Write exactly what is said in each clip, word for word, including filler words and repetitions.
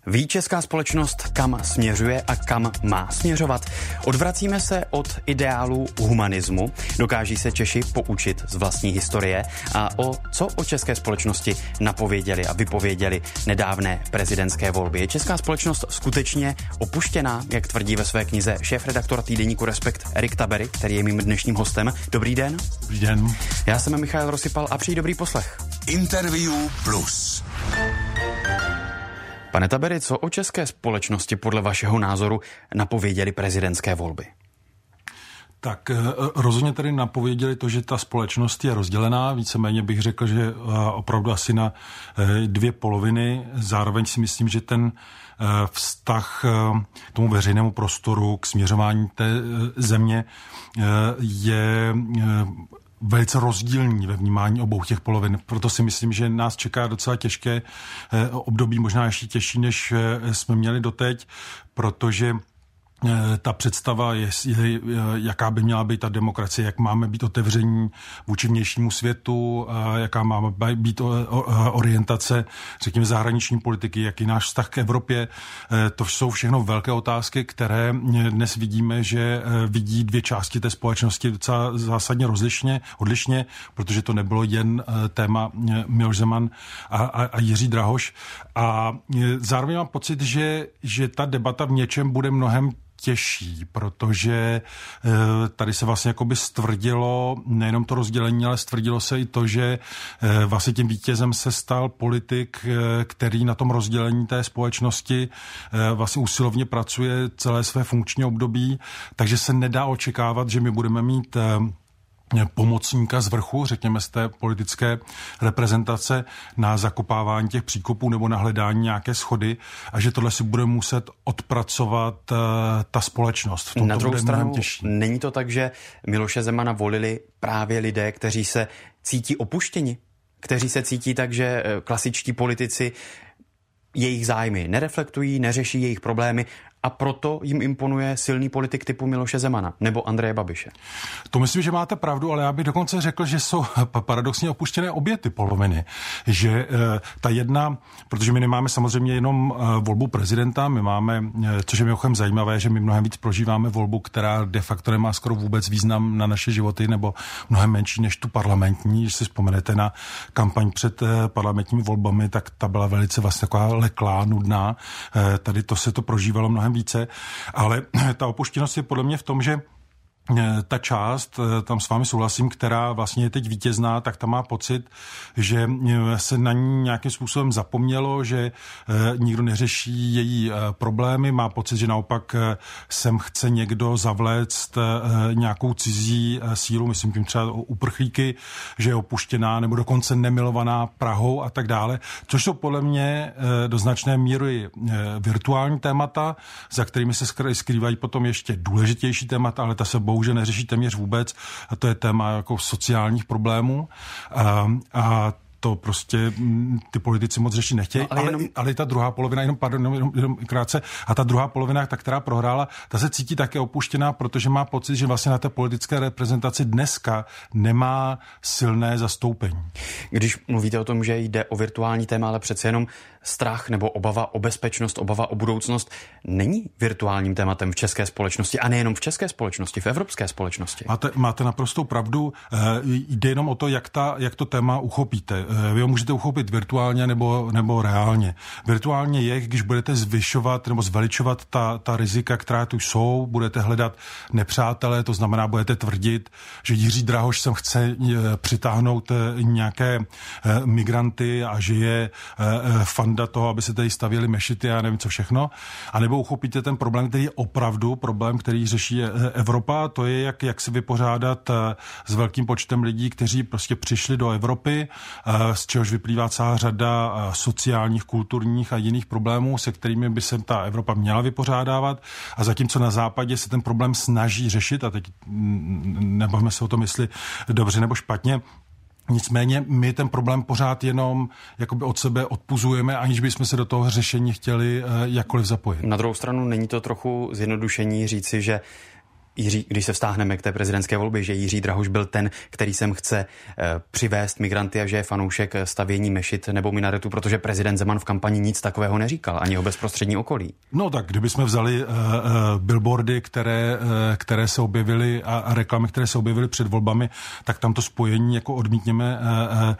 Ví česká společnost, kam směřuje a kam má směřovat? Odvracíme se od ideálů humanismu, dokáží se Češi poučit z vlastní historie a o co o české společnosti napověděli a vypověděli nedávné prezidentské volby. Je česká společnost skutečně opuštěná, jak tvrdí ve své knize šéfredaktor týdeníku Respekt Erik Tabery, který je mým dnešním hostem. Dobrý den. Dobrý den. Já jsem Michal Rosypal a přeji dobrý poslech. Interview plus. Pane Tabery, co o české společnosti podle vašeho názoru napověděly prezidentské volby? Tak rozhodně tady napověděli to, že ta společnost je rozdělená. Víceméně bych řekl, že opravdu asi na dvě poloviny. Zároveň si myslím, že ten vztah k tomu veřejnému prostoru, k směřování té země je velice rozdílný ve vnímání obou těch polovin. Proto si myslím, že nás čeká docela těžké období, možná ještě těžší, než jsme měli doteď, protože ta představa, je, je, jaká by měla být ta demokracie, jak máme být otevření vůči vnějšímu světu, jaká máme být orientace, řekněme, zahraniční politiky, jaký náš vztah k Evropě. To jsou všechno velké otázky, které dnes vidíme, že vidí dvě části té společnosti docela zásadně rozlišně, odlišně, protože to nebylo jen téma Miloš Zeman a, a, a Jiří Drahoš. A zároveň mám pocit, že, že ta debata v něčem bude mnohem těžší, protože tady se vlastně jakoby stvrdilo nejenom to rozdělení, ale stvrdilo se i to, že vlastně tím vítězem se stal politik, který na tom rozdělení té společnosti vlastně usilovně pracuje celé své funkční období, takže se nedá očekávat, že my budeme mít pomocníka z vrchu, řekněme z té politické reprezentace na zakopávání těch příkopů nebo na hledání nějaké schody a že tohle si bude muset odpracovat uh, ta společnost. V tom na to druhou bude stranu těžší. Není to tak, že Miloše Zemana volili právě lidé, kteří se cítí opuštěni, kteří se cítí tak, že klasičtí politici jejich zájmy nereflektují, neřeší jejich problémy a proto jim imponuje silný politik typu Miloše Zemana nebo Andreje Babiše. To myslím, že máte pravdu, ale já bych dokonce řekl, že jsou paradoxně opuštěné obě ty poloviny. Že e, ta jedna, protože my nemáme samozřejmě jenom e, volbu prezidenta, my máme, e, což je mimochodem zajímavé, že my mnohem víc prožíváme volbu, která de facto nemá skoro vůbec význam na naše životy, nebo mnohem menší než tu parlamentní. Když si vzpomenete na kampaň před e, parlamentními volbami, tak ta byla velice vlastně taková leklá, nudná. E, tady to se to prožívalo mnohem více, ale ta opuštěnost je podle mě v tom, že ta část, tam s vámi souhlasím, která vlastně je teď vítězná, tak ta má pocit, že se na ní nějakým způsobem zapomnělo, že nikdo neřeší její problémy, má pocit, že naopak sem chce někdo zavléct nějakou cizí sílu, myslím tím třeba uprchlíky, že je opuštěná nebo dokonce nemilovaná Prahou a tak dále, což jsou podle mě do značné míry virtuální témata, za kterými se skrývají potom ještě důležitější témata, ale ta se bohužel neřeší téměř vůbec a to je téma jako sociálních problémů a, a to prostě ty politici moc řešit nechtějí, no, ale, ale, jenom... ale i ta druhá polovina, jenom, pardon, jenom, jenom krátce, a ta druhá polovina, ta, která prohrála, ta se cítí také opuštěná, protože má pocit, že vlastně na té politické reprezentaci dneska nemá silné zastoupení. Když mluvíte o tom, že jde o virtuální téma, ale přece jenom strach nebo obava o bezpečnost, obava o budoucnost není virtuálním tématem v české společnosti a nejenom v české společnosti, v evropské společnosti. Máte, máte naprostou pravdu. Jde jenom o to, jak, ta, jak to téma uchopíte. Vy ho můžete uchopit virtuálně nebo, nebo reálně. Virtuálně je, když budete zvyšovat nebo zveličovat ta, ta rizika, která tu jsou, budete hledat nepřátelé, to znamená, budete tvrdit, že Jiří Drahoš sem chce přitáhnout nějaké migranty a že je fanda toho, aby se tady stavěly mešity a nevím co všechno. A nebo uchopíte ten problém, který je opravdu problém, který řeší Evropa, to je, jak, jak se vypořádat s velkým počtem lidí, kteří prostě přišli do Evropy, z čehož vyplývá celá řada sociálních, kulturních a jiných problémů, se kterými by se ta Evropa měla vypořádávat. A zatímco na západě se ten problém snaží řešit, a teď nebavíme se o tom, jestli dobře nebo špatně, nicméně my ten problém pořád jenom jakoby od sebe odpuzujeme, aniž bychom se do toho řešení chtěli jakkoliv zapojit. Na druhou stranu není to trochu zjednodušení říci, že Jiří, když se vztáhneme k té prezidentské volbě, že Jiří Drahoš byl ten, který sem chce e, přivést migranty a že je fanoušek stavění mešit nebo minaretu, protože prezident Zeman v kampani nic takového neříkal, ani jeho bezprostřední okolí. No tak, kdybychom vzali uh, uh, billboardy, které, uh, které se objevily a, a reklamy, které se objevily před volbami, tak tam to spojení jako odmítněme uh,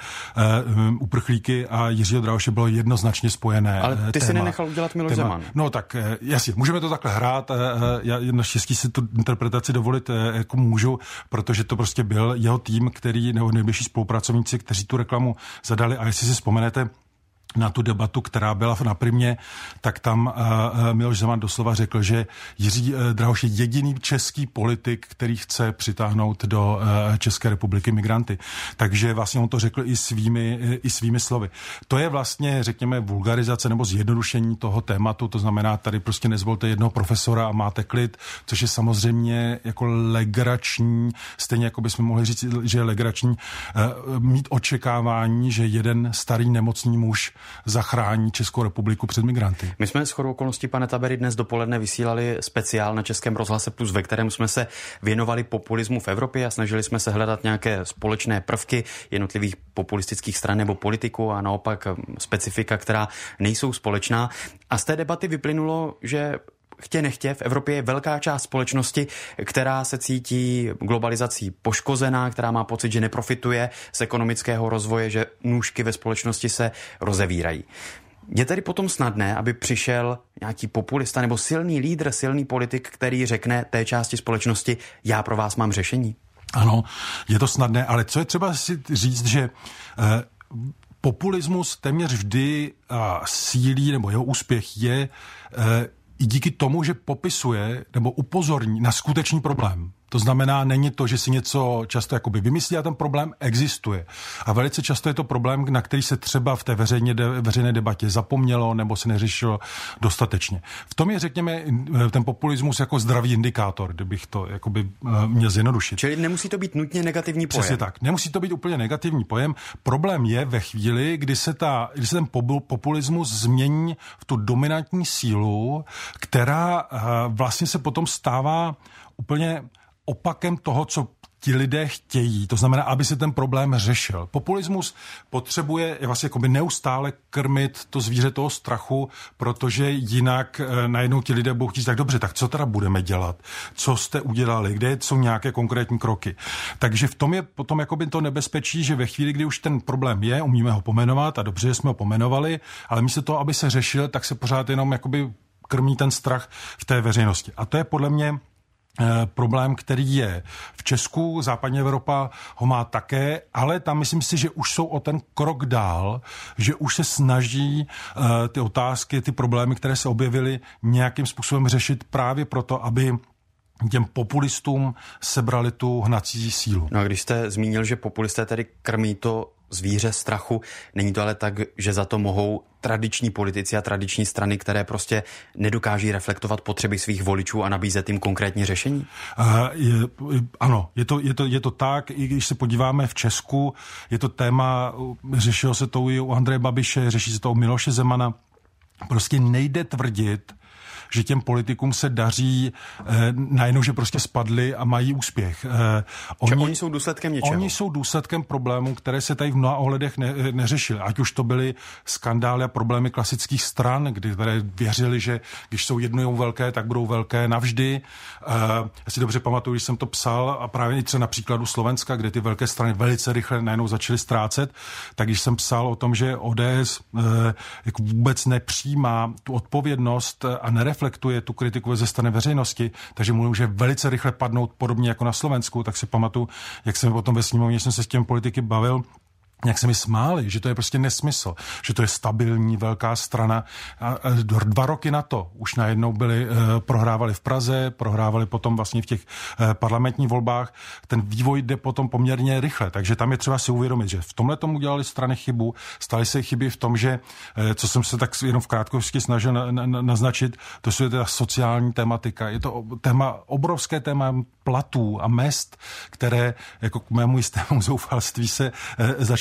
uh, uh, uprchlíky a Jiřího Drahoše bylo jednoznačně spojené. Ale ty téma, si nenechal udělat Miloš téma. Zeman. No tak uh, jasně, můžeme to takhle hrát. Uh, já naštěstí si tu interpretaci dovolit uh, jako můžu, protože to prostě byl jeho tým, který, nebo nejbližší spolupracovníci, kteří tu reklamu zadali. A jestli si vzpomenete na tu debatu, která byla na Primě, tak tam uh, Miloš Zeman doslova řekl, že Jiří uh, Drahoš je jediný český politik, který chce přitáhnout do uh, České republiky migranty. Takže vlastně on to řekl i svými, i svými slovy. To je vlastně, řekněme, vulgarizace nebo zjednodušení toho tématu, to znamená, tady prostě nezvolte jednoho profesora a máte klid, což je samozřejmě jako legrační, stejně jako bychom mohli říct, že je legrační uh, mít očekávání, že jeden starý nemocný muž zachrání Českou republiku před migranty. My jsme shodou okolností, pane Tabery, dnes dopoledne vysílali speciál na Českém rozhlase Plus, ve kterém jsme se věnovali populismu v Evropě a snažili jsme se hledat nějaké společné prvky jednotlivých populistických stran nebo politiků a naopak specifika, která nejsou společná. A z té debaty vyplynulo, že chtě nechtě v Evropě je velká část společnosti, která se cítí globalizací poškozená, která má pocit, že neprofituje z ekonomického rozvoje, že nůžky ve společnosti se rozevírají. Je tedy potom snadné, aby přišel nějaký populista nebo silný lídr, silný politik, který řekne té části společnosti, já pro vás mám řešení? Ano, je to snadné, ale co je třeba si říct, že eh, populismus téměř vždy a sílí, nebo jeho úspěch je eh, i díky tomu, že popisuje nebo upozorní na skutečný problém. To znamená, není to, že si něco často jakoby vymyslí a ten problém existuje. A velice často je to problém, na který se třeba v té veřejně, veřejné debatě zapomnělo nebo se neřešilo dostatečně. V tom je, řekněme, ten populismus jako zdravý indikátor, kdybych to jakoby měl zjednodušit. Čili nemusí to být nutně negativní pojem. Přesně tak. Nemusí to být úplně negativní pojem. Problém je ve chvíli, kdy se, ta, kdy se ten populismus změní v tu dominantní sílu, která vlastně se potom stává úplně opakem toho, co ti lidé chtějí. To znamená, aby se ten problém řešil. Populismus potřebuje vlastně jakoby neustále krmit to zvíře toho strachu, protože jinak e, najednou ti lidé budou chtít, tak dobře, tak co teda budeme dělat? Co jste udělali? Kde jsou nějaké konkrétní kroky? Takže v tom je potom jakoby to nebezpečí, že ve chvíli, kdy už ten problém je, umíme ho pomenovat a dobře, že jsme ho pomenovali, ale místo toho, aby se řešil, tak se pořád jenom jakoby krmí ten strach v té veřejnosti. A to je podle mě problém, který je v Česku, západní Evropa ho má také, ale tam myslím si, že už jsou o ten krok dál, že už se snaží uh, ty otázky, ty problémy, které se objevily, nějakým způsobem řešit právě proto, aby těm populistům sebrali tu hnací sílu. No a když jste zmínil, že populisté tedy krmí to zvíře strachu, není to ale tak, že za to mohou tradiční politici a tradiční strany, které prostě nedokáží reflektovat potřeby svých voličů a nabízet jim konkrétní řešení? Uh, je, ano, je to, je, to, je to tak, i když se podíváme v Česku, je to téma, řešilo se to i u Andreje Babiše, řeší se to u Miloše Zemana. Prostě nejde tvrdit, že těm politikům se daří eh, najednou, že prostě spadli a mají úspěch. Eh, oni, oni jsou důsledkem něčeho. Oni jsou důsledkem problémů, které se tady v mnoha ohledech ne, neřešily. Ať už to byly skandály a problémy klasických stran, kdy které věřili, že když jsou jednou velké, tak budou velké navždy. Eh, já si dobře pamatuju, když jsem to psal a právě i třeba na příkladu Slovenska, kde ty velké strany velice rychle najednou začaly ztrácet, tak když jsem psal o tom, že O D S eh, jako vůbec nepřijímá tu odpovědnost a nereflektuje reflektuje tu kritiku ze strany veřejnosti, takže může velice rychle padnout podobně jako na Slovensku, tak si pamatuju, jak jsem potom ve sněmovně jsem se s těmi politiky bavil, jak se mi smáli, že to je prostě nesmysl, že to je stabilní velká strana. A, a dva roky na to už najednou byli, e, prohrávali v Praze, prohrávali potom vlastně v těch e, parlamentních volbách. Ten vývoj jde potom poměrně rychle, takže tam je třeba si uvědomit, že v tomhle tomu udělali strany chybu, staly se chyby v tom, že, e, co jsem se tak jenom v krátkosti snažil na, na, naznačit, to je teda sociální tematika. Je to téma, obrovské téma platů a mest, které jako k mému jistému zoufalství se e, začínají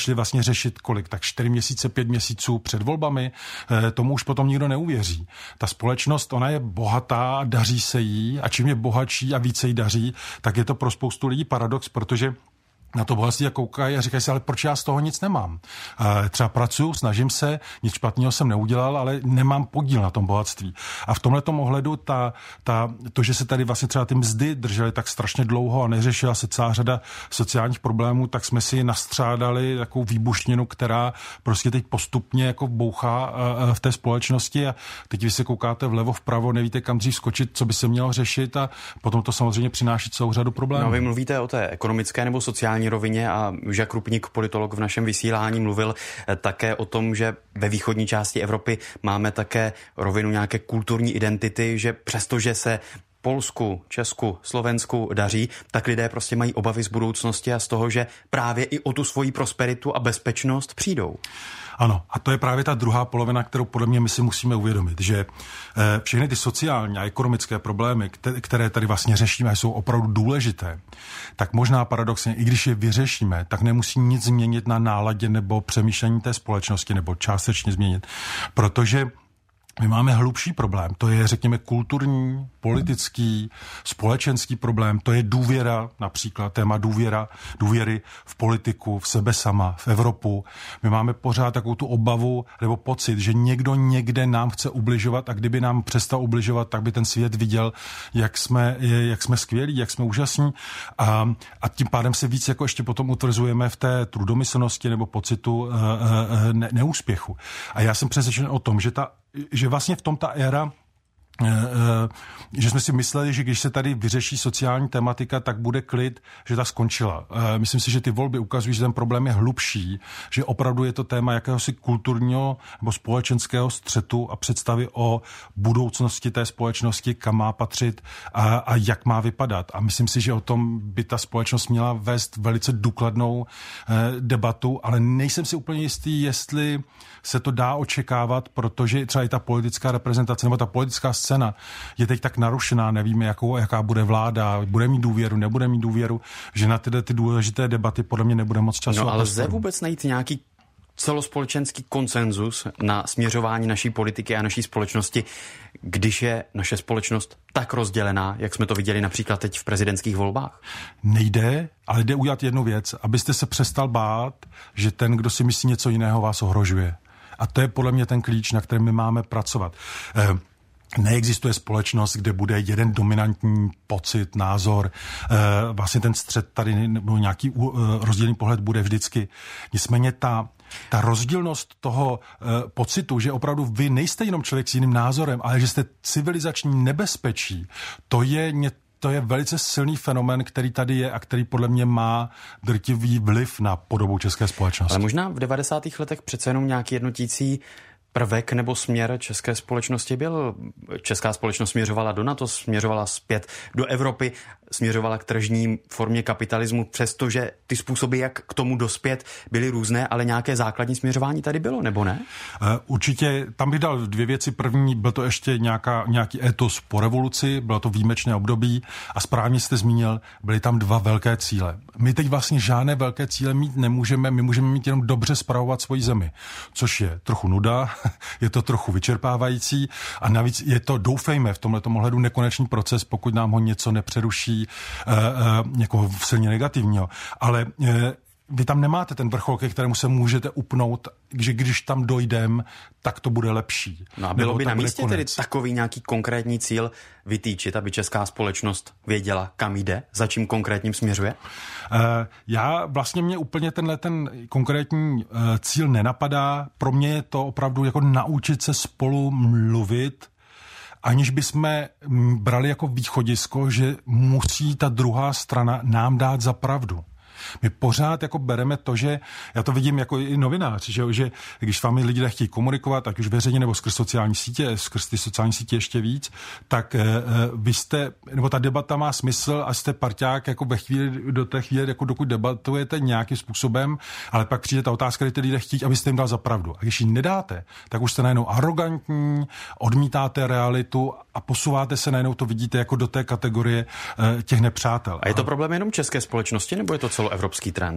začali vlastně řešit kolik, tak čtyři měsíce, pět měsíců před volbami, tomu už potom nikdo neuvěří. Ta společnost, ona je bohatá, daří se jí a čím je bohatší a více jí daří, tak je to pro spoustu lidí paradox, protože na to bohatství a koukají a říkají si, ale proč já z toho nic nemám? E, třeba pracuju, snažím se, nic špatného jsem neudělal, ale nemám podíl na tom bohatství. A v tomhletom ohledu ta, ta, to, že se tady vlastně třeba ty mzdy držely tak strašně dlouho a neřešila se celá řada sociálních problémů, tak jsme si nastřádali takovou výbušninu, která prostě teď postupně jako bouchá v té společnosti a teď vy se koukáte vlevo, vpravo, nevíte kam dřív skočit, co by se mělo řešit a potom to samozřejmě přináší celou řadu problémů. No, vy mluvíte o té ekonomické nebo sociální rovině a Žak Krupník, politolog, v našem vysílání mluvil také o tom, že ve východní části Evropy máme také rovinu nějaké kulturní identity, že přestože se Polsku, Česku, Slovensku daří, tak lidé prostě mají obavy z budoucnosti a z toho, že právě i o tu svoji prosperitu a bezpečnost přijdou. Ano, a to je právě ta druhá polovina, kterou podle mě my si musíme uvědomit, že všechny ty sociální a ekonomické problémy, které tady vlastně řešíme, jsou opravdu důležité, tak možná paradoxně, i když je vyřešíme, tak nemusí nic změnit na náladě nebo přemýšlení té společnosti, nebo částečně změnit, protože my máme hlubší problém, to je, řekněme, kulturní, politický, společenský problém, to je důvěra, například téma důvěra, důvěry v politiku, v sebe sama, v Evropu. My máme pořád takovou tu obavu nebo pocit, že někdo někde nám chce ubližovat a kdyby nám přestal ubližovat, tak by ten svět viděl, jak jsme, jak jsme skvělí, jak jsme úžasní a, a tím pádem se víc jako ještě potom utvrzujeme v té trudomyslnosti nebo pocitu uh, uh, ne, neúspěchu. A já jsem přesvědčen o tom, že ta že vlastně v tom ta éra, že jsme si mysleli, že když se tady vyřeší sociální tematika, tak bude klid, že ta skončila. Myslím si, že ty volby ukazují, že ten problém je hlubší, že opravdu je to téma jakéhosi kulturního nebo společenského střetu a představy o budoucnosti té společnosti, kam má patřit a, a jak má vypadat. A myslím si, že o tom by ta společnost měla vést velice důkladnou debatu, ale nejsem si úplně jistý, jestli se to dá očekávat, protože třeba i ta politická reprezentace nebo ta politická scéna je teď tak narušená, nevíme, jakou, jaká bude vláda, bude mít důvěru, nebude mít důvěru, že na tyhle ty důležité debaty podle mě nebude moc času. No ale lze vůbec najít nějaký celospolečenský konsenzus na směřování naší politiky a naší společnosti, když je naše společnost tak rozdělená, jak jsme to viděli například teď v prezidentských volbách? Nejde, ale jde udělat jednu věc, abyste se přestal bát, že ten, kdo si myslí něco jiného, vás ohrožuje. A to je podle mě ten klíč, na kterém my máme pracovat. Eh, Neexistuje společnost, kde bude jeden dominantní pocit, názor, eh, vlastně ten střed tady nebo nějaký uh, rozdílný pohled bude vždycky. Nicméně ta Ta rozdílnost toho e, pocitu, že opravdu vy nejste jenom člověk s jiným názorem, ale že jste civilizační nebezpečí, to je ně, to je velice silný fenomén, který tady je a který podle mě má drtivý vliv na podobu české společnosti. Ale možná v devadesátých letech přece jenom nějaký jednotící prvek nebo směr české společnosti byl. Česká společnost směřovala do NATO, směřovala zpět do Evropy, směřovala k tržní formě kapitalismu, přestože ty způsoby, jak k tomu dospět, byly různé, ale nějaké základní směřování tady bylo, nebo ne? Určitě, tam bych dal dvě věci. První, byl to ještě nějaká, nějaký etos po revoluci, bylo to výjimečné období a správně jste zmínil, byly tam dva velké cíle. My teď vlastně žádné velké cíle mít nemůžeme, my můžeme mít jenom dobře spravovat svoji zemi, což je trochu nuda, je to trochu vyčerpávající a navíc je to, doufejme, v tomhletom ohledu nekonečný proces, pokud nám ho něco nepřeruší uh, uh, někoho silně negativního. Ale uh, vy tam nemáte ten vrchol, ke kterému se můžete upnout, že když tam dojdem, tak to bude lepší. No a bylo by na místě tedy takový nějaký konkrétní cíl vytýčit, aby česká společnost věděla, kam jde, za čím konkrétním směřuje? Uh, já vlastně mě úplně tenhle ten konkrétní uh, cíl nenapadá. Pro mě je to opravdu jako naučit se spolu mluvit, aniž bychom brali jako východisko, že musí ta druhá strana nám dát za pravdu. My pořád jako bereme to, že já to vidím jako i novinář, že, že když s vámi lidé chtějí komunikovat, ať už veřejně nebo skrz sociální sítě, skrz ty sociální sítě ještě víc, tak e, vy jste, nebo ta debata má smysl a jste parťák jako ve chvíli, do té chvíli, jako dokud debatujete nějakým způsobem, ale pak přijde ta otázka, kdy ty lidé chtějí, abyste jim dal za pravdu. A když ji nedáte, tak už jste najednou arrogantní, odmítáte realitu a posouváte se najednou, to vidíte jako do té kategorie e, těch nepřátel. A je to problém jenom české společnosti, nebo je to celoevropský trend?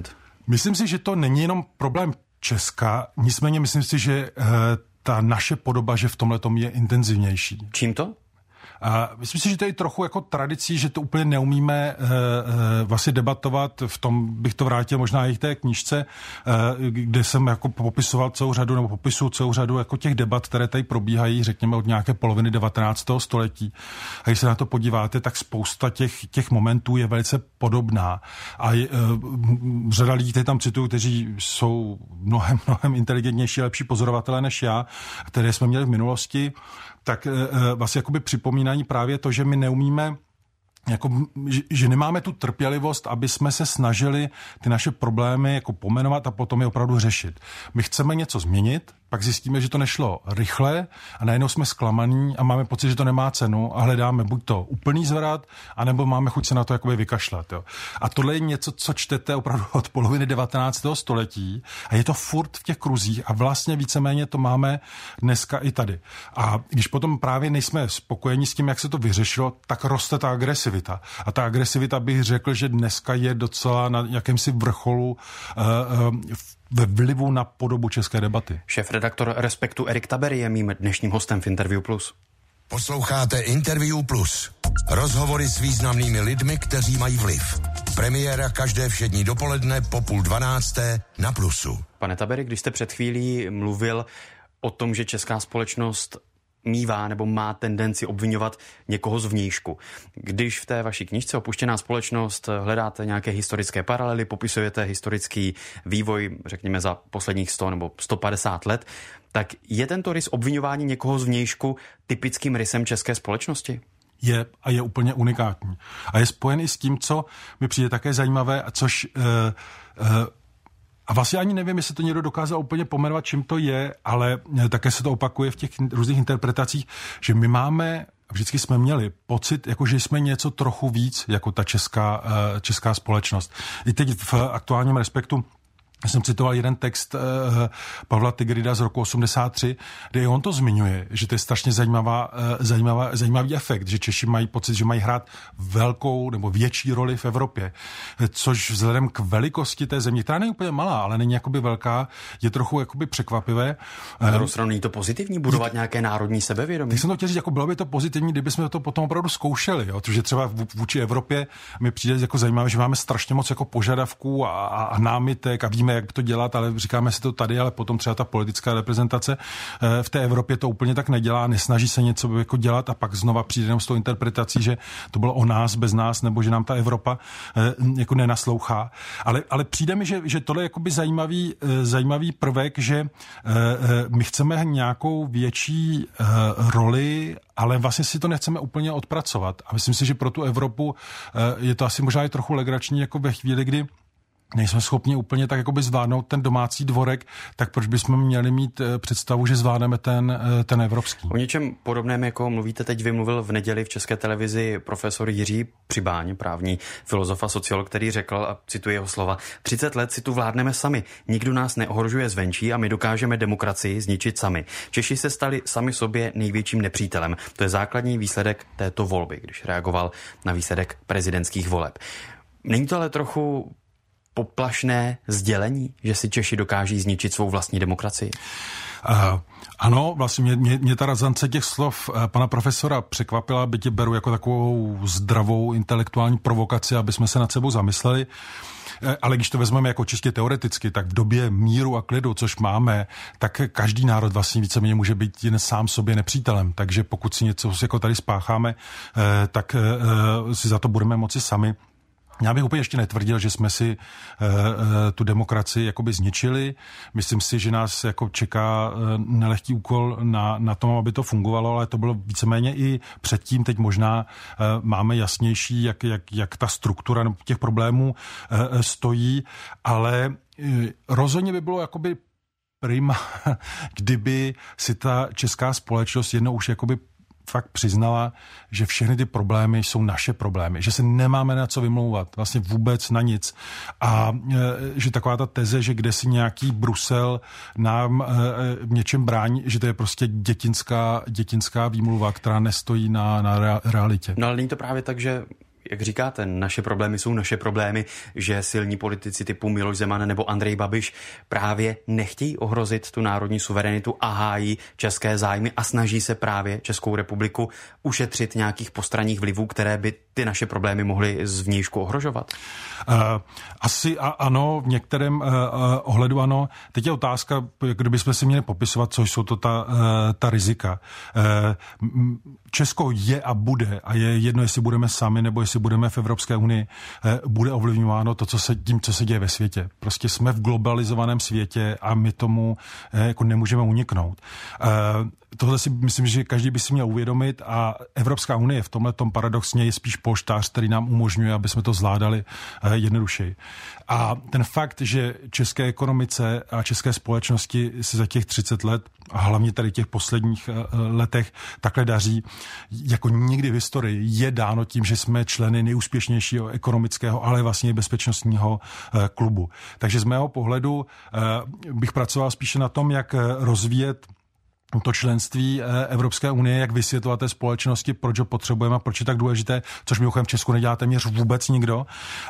Myslím si, že to není jenom problém Česka, nicméně myslím si, že uh, ta naše podoba, že v tomhletom je intenzivnější. Čím to? A myslím si, že to je trochu jako tradicí, že to úplně neumíme uh, uh, vlastně debatovat. V tom bych to vrátil možná i k té knížce, uh, kde jsem jako popisoval celou řadu, nebo popisuju celou řadu jako těch debat, které tady probíhají, řekněme, od nějaké poloviny devatenáctého století. A když se na to podíváte, tak spousta těch, těch momentů je velice podobná. A je, uh, řada lidí, kteří tam citují, kteří jsou mnohem, mnohem inteligentnější, lepší pozorovatelé než já, které jsme měli v minulosti, tak vlastně jakoby připomínají právě to, že my neumíme, jako, že nemáme tu trpělivost, aby jsme se snažili ty naše problémy jako pomenovat a potom je opravdu řešit. My chceme něco změnit, pak zjistíme, že to nešlo rychle a najednou jsme zklamaní a máme pocit, že to nemá cenu a hledáme buď to úplný zvrat, anebo máme chuť se na to jakoby vykašlat. Jo. A tohle je něco, co čtete opravdu od poloviny devatenáctého století a je to furt v těch kruzích a vlastně víceméně to máme dneska i tady. A když potom právě nejsme spokojeni s tím, jak se to vyřešilo, tak roste ta agresivita. A ta agresivita bych řekl, že dneska je docela na jakémsi vrcholu uh, uh, ve vlivu na podobu české debaty. Šéfredaktor Respektu Erik Tabery je mým dnešním hostem v Interview Plus. Posloucháte Interview Plus. Rozhovory s významnými lidmi, kteří mají vliv. Premiéra každé všední dopoledne po půl dvanácté na Plusu. Pane Tabery, když jste před chvílí mluvil o tom, že česká společnost mívá nebo má tendenci obvinovat někoho zvnějšku. Když v té vaší knížce Opuštěná společnost hledáte nějaké historické paralely, popisujete historický vývoj, řekněme, za posledních sto nebo sto padesát let, tak je tento rys obviňování někoho zvnějšku typickým rysem české společnosti? Je a je úplně unikátní. A je spojen i s tím, co mi přijde také zajímavé, což uh, uh, a vlastně ani nevím, jestli to někdo dokázal úplně pomenovat, čím to je, ale také se to opakuje v těch různých interpretacích, že my máme, vždycky jsme měli pocit, jako že jsme něco trochu víc, jako ta česká, česká společnost. I teď v aktuálním Respektu jsem citoval jeden text uh, Pavla Tigrida z roku osmdesát tři, kde on to zmiňuje, že to je strašně zajímavá, uh, zajímavá, zajímavý efekt, že Češi mají pocit, že mají hrát velkou nebo větší roli v Evropě, což vzhledem k velikosti té země, která není úplně malá, ale není jakoby velká, je trochu jakoby překvapivé. Na druhou stranu není to pozitivní, budovat je, nějaké národní sebevědomí? Teď jsem to chtěl říct, jako bylo by to pozitivní, kdyby jsme to potom opravdu zkoušeli, jo? Protože třeba vůči Evropě mi přijde jako zajímavé, že máme strašně moc jako požadavků a, a, a námitek a víme, jak to dělat, ale říkáme si to tady, ale potom třeba ta politická reprezentace v té Evropě to úplně tak nedělá, nesnaží se něco jako dělat a pak znova přijde jenom s tou interpretací, že to bylo o nás, bez nás, nebo že nám ta Evropa jako nenaslouchá. Ale, ale přijde mi, že, že tohle je jakoby zajímavý, zajímavý prvek, že my chceme nějakou větší roli, ale vlastně si to nechceme úplně odpracovat. A myslím si, že pro tu Evropu je to asi možná i trochu legrační, jako ve chvíli, kdy nejsme schopni úplně tak jakoby zvládnout ten domácí dvorek, tak proč bychom měli mít představu, že zvládneme ten, ten evropský? O něčem podobném, jako mluvíte teď, vymluvil v neděli v České televizi profesor Jiří Přibáň, právní filozof a sociolog, který řekl, a cituji jeho slova, třicet let si tu vládneme sami, nikdo nás neohrožuje zvenčí a my dokážeme demokracii zničit sami. Češi se stali sami sobě největším nepřítelem. To je základní výsledek této volby, když reagoval na výsledek prezidentských voleb. Není to ale trochu poplašné sdělení, že si Češi dokáží zničit svou vlastní demokracii? Uh, ano, vlastně mě, mě, mě ta razance těch slov uh, pana profesora překvapila, byť je beru jako takovou zdravou intelektuální provokaci, aby jsme se nad sebou zamysleli. Uh, ale když to vezmeme jako čistě teoreticky, tak v době míru a klidu, což máme, tak každý národ vlastně víceméně může být jen sám sobě nepřítelem. Takže pokud si něco jako tady spácháme, uh, tak uh, si za to budeme moci sami. Já bych úplně ještě netvrdil, že jsme si uh, uh, tu demokracii jakoby zničili. Myslím si, že nás jako čeká uh, nelehký úkol na, na tom, aby to fungovalo, ale to bylo víceméně i předtím. Teď možná uh, máme jasnější, jak, jak, jak ta struktura těch problémů uh, stojí, ale uh, rozhodně by bylo jakoby prima, kdyby si ta česká společnost jednou už jakoby fakt přiznala, že všechny ty problémy jsou naše problémy, že se nemáme na co vymlouvat, vlastně vůbec na nic. A e, že taková ta teze, že kde si nějaký Brusel nám e, v něčem brání, že to je prostě dětinská, dětinská výmluva, která nestojí na, na realitě. No ale není to právě tak, že jak říkáte, naše problémy jsou naše problémy, že silní politici typu Miloš Zeman nebo Andrej Babiš právě nechtějí ohrozit tu národní suverenitu a hájí české zájmy a snaží se právě Českou republiku ušetřit nějakých postranních vlivů, které by ty naše problémy mohly zvnějšku ohrožovat? Uh, asi a, ano, v některém uh, uh, ohledu ano. Teď je otázka, kdybychom si měli popisovat, co jsou to ta, uh, ta rizika. Uh, Česko je a bude, a je jedno, jestli budeme sami, nebo jestli budeme v Evropské unii, uh, bude ovlivňováno to, co se, tím, co se děje ve světě. Prostě jsme v globalizovaném světě a my tomu uh, jako nemůžeme uniknout. Uh, Tohle si myslím, že každý by si měl uvědomit a Evropská unie v tomhletom paradoxně je spíš polštář, který nám umožňuje, aby jsme to zvládali uh, jednodušeji. A ten fakt, že české ekonomice a české společnosti se za těch třicet let a hlavně tady těch posledních uh, letech takhle daří, jako nikdy v historii je dáno tím, že jsme členy nejúspěšnějšího ekonomického, ale vlastně bezpečnostního uh, klubu. Takže z mého pohledu uh, bych pracoval spíše na tom, jak rozvíjet to členství Evropské unie, jak vysvětlovat té společnosti, proč ho potřebujeme a proč je tak důležité, což mimochodem v Česku nedělá téměř vůbec nikdo.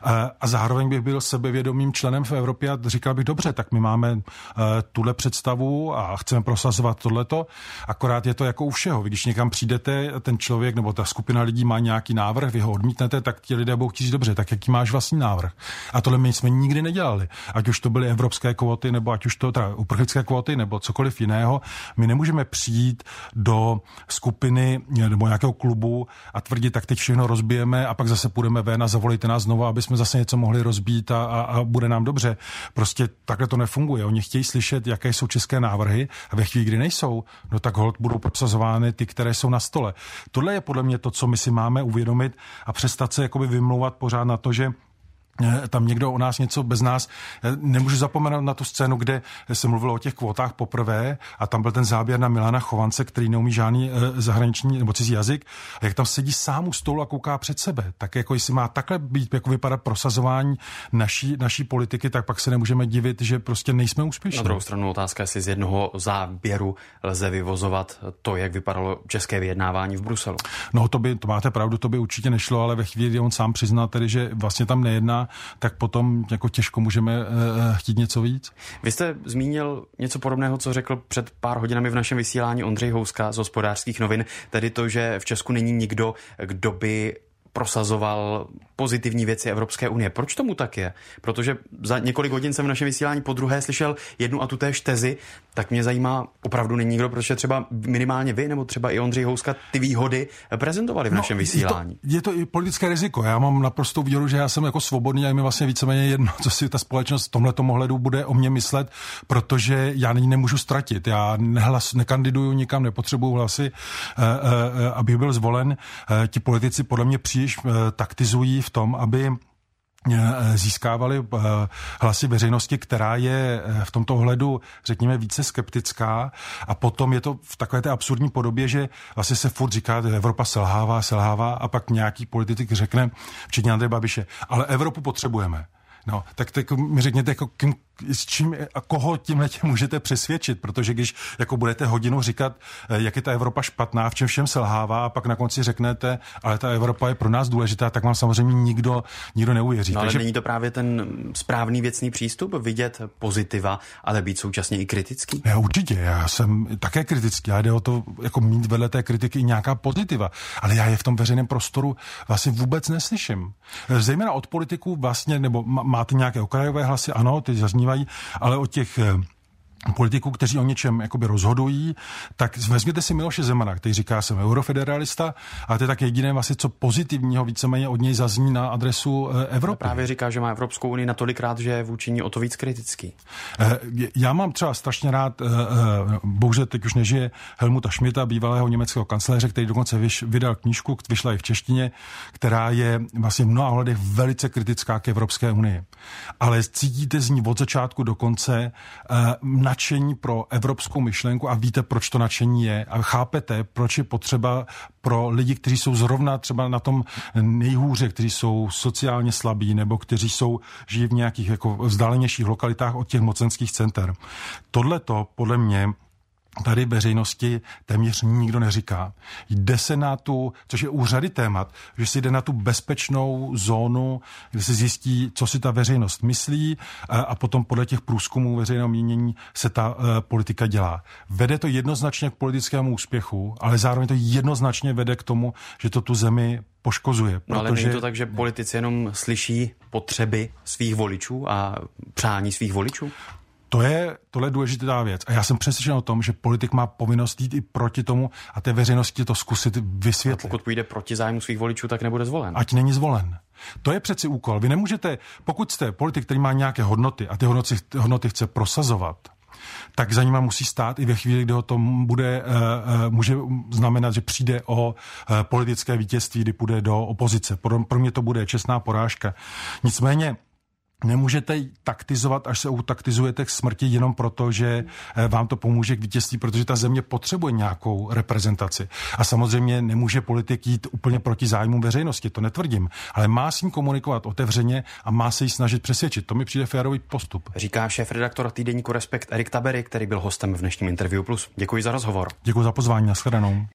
A zároveň bych byl sebevědomým členem v Evropě a říkal bych, dobře, tak my máme tuhle představu a chceme prosazovat tohleto, akorát je to jako u všeho. Když někam přijdete, ten člověk nebo ta skupina lidí má nějaký návrh, vy ho odmítnete, tak ti lidé budou chtít, dobře, tak jaký máš vlastní návrh. A tohle my jsme nikdy nedělali. Ať už to byly evropské kvóty, nebo ať už to teda uprchlické kvóty, nebo cokoliv jiného, my nemůžeme Můžeme přijít do skupiny nebo nějakého klubu a tvrdit, tak teď všechno rozbijeme a pak zase půjdeme ven a zavolejte nás znovu, aby jsme zase něco mohli rozbít a, a, a bude nám dobře. Prostě takhle to nefunguje. Oni chtějí slyšet, jaké jsou české návrhy a ve chvíli, kdy nejsou, no tak holt budou prosazovány ty, které jsou na stole. Tohle je podle mě to, co my si máme uvědomit a přestat se jakoby vymlouvat pořád na to, že tam někdo o nás něco bez nás. Nemůžu zapomenout na tu scénu, kde se mluvilo o těch kvótách poprvé a tam byl ten záběr na Milana Chovance, který neumí žádný zahraniční nebo cizí jazyk, a jak tam sedí sám u stolu a kouká před sebe. Tak jako jestli má takhle být, jako vypadat prosazování naší, naší politiky, tak pak se nemůžeme divit, že prostě nejsme úspěšní. Na druhou stranu otázka, jestli z jednoho záběru lze vyvozovat to, jak vypadalo české vyjednávání v Bruselu. No to by, to máte pravdu, to by určitě nešlo, ale ve chvíli, kdy on sám přiznal tedy, že vlastně tam nejedná, tak potom jako těžko můžeme uh, chtít něco víc. Vy jste zmínil něco podobného, co řekl před pár hodinami v našem vysílání Ondřej Houska z Hospodářských novin, tedy to, že v Česku není nikdo, kdo by prosazoval pozitivní věci Evropské unie. Proč tomu tak je? Protože za několik hodin jsem v našem vysílání podruhé slyšel jednu a tu též tezi, tak mě zajímá, opravdu není nikdo, protože třeba minimálně vy, nebo třeba i Ondřej Houska ty výhody prezentovali v našem no, vysílání. Je to, je to i politické riziko. Já mám naprostou víru, že já jsem jako svobodný a mi vlastně víceméně jedno, co si ta společnost v tomhletom ohledu bude o mě myslet, protože já nyní nemůžu ztratit. Já nehlas, nekandiduju nikam, nepotřebuju hlasy, uh, uh, abych byl zvolen. Uh, ti politici podle mě příliš uh, taktizují v tom, aby získávali hlasy veřejnosti, která je v tomto ohledu, řekněme, více skeptická, a potom je to v takové té absurdní podobě, že vlastně se furt říká, že Evropa selhává, selhává a pak nějaký politik řekne, včetně Andreje Babiše, ale Evropu potřebujeme. No, tak, tak mi řekněte, jako kým, s čím a koho tímhle tím můžete přesvědčit, protože když jako budete hodinu říkat, jak je ta Evropa špatná, v čem všem selhává, a pak na konci řeknete, ale ta Evropa je pro nás důležitá, tak vám samozřejmě nikdo, nikdo neuvěří. No, ale Takže není to právě ten správný věcný přístup, vidět pozitiva, ale být současně i kritický? Já určitě, já jsem také kritický, já jde o to jako mít vedle té kritiky i nějaká pozitiva, ale já je v tom veřejném prostoru vlastně vůbec neslyším. Zejména od politiků vlastně, nebo máte nějaké okrajové hlasy, ano, ty zaznívají, ale od těch politiků, kteří o něčem jakoby rozhodují, tak vezměte si Miloše Zemana, který říká, jsem eurofederalista, ale to je tak jediné vlastně, co pozitivního víceméně od něj zazní na adresu Evropy. Právě říká, že má Evropskou unii natolikrát, že je vůči ní o to víc kritický. Já mám třeba strašně rád, bohužel teď už nežije, Helmuta Schmidta, bývalého německého kancléře, který dokonce vydal knížku, vyšla i v češtině, která je vlastně v mnoha ohledech velice kritická k Evropské unii. Ale cítíte z ní od začátku do konce nadšení pro evropskou myšlenku a víte, proč to nadšení je, a chápete, proč je potřeba pro lidi, kteří jsou zrovna třeba na tom nejhůře, kteří jsou sociálně slabí nebo kteří jsou žijí v nějakých jako vzdálenějších lokalitách od těch mocenských center. Tohle to podle mě tady veřejnosti téměř nikdo neříká. Jde se na tu, což je u řady témat, že si jde na tu bezpečnou zónu, kde se zjistí, co si ta veřejnost myslí a potom podle těch průzkumů veřejného mínění se ta uh, politika dělá. Vede to jednoznačně k politickému úspěchu, ale zároveň to jednoznačně vede k tomu, že to tu zemi poškozuje. No ale není to tak, že politici jenom slyší potřeby svých voličů a přání svých voličů? To je, tohle je důležitá věc. A já jsem přesvědčen o tom, že politik má povinnost jít i proti tomu a té veřejnosti to zkusit vysvětlit. A pokud půjde proti zájmu svých voličů, tak nebude zvolen. Ať není zvolen. To je přeci úkol. Vy nemůžete, pokud jste politik, který má nějaké hodnoty a ty hodnoty, hodnoty chce prosazovat, tak za nima musí stát i ve chvíli, kdy ho to bude, uh, může znamenat, že přijde o uh, politické vítězství, kdy půjde do opozice. Pro, pro mě to bude čestná porážka. Nicméně nemůžete taktizovat, až se utaktizujete k smrti jenom proto, že vám to pomůže k vítězství, protože ta země potřebuje nějakou reprezentaci. A samozřejmě nemůže politik jít úplně proti zájmům veřejnosti, to netvrdím, ale má s ním komunikovat otevřeně a má se jí snažit přesvědčit. To mi přijde férový postup. Říká šéfredaktor týdeníku Respekt Erik Tabery, který byl hostem v dnešním Interview Plus. Děkuji za rozhovor. Děkuji za pozvání, nashledanou.